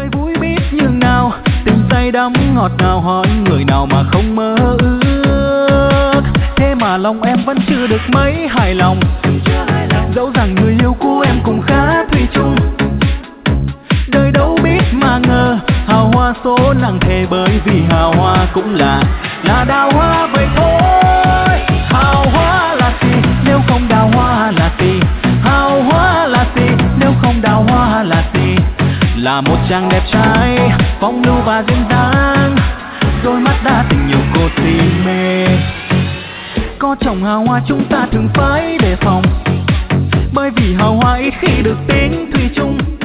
đời vui biết nhường nào, tình say đắm ngọt ngào hỏi người nào mà không mơ ước. Thế mà lòng em vẫn chưa được mấy hài lòng, dẫu rằng người yêu của em cũng khá thủy chung. Đời đâu biết mà ngờ hào hoa số nặng thề, bởi vì hào hoa cũng là đào hoa vậy thôi. Hào hoa là gì nếu không đào hoa là gì, hào hoa là gì nếu không đào hoa là gì. Là một chàng đẹp trai phong lưu và duyên dáng, đôi mắt đã tình nhiều cô si mê. Có chồng hào hoa chúng ta thường phải đề phòng, bởi vì hào hoa ít khi được tính thủy chung.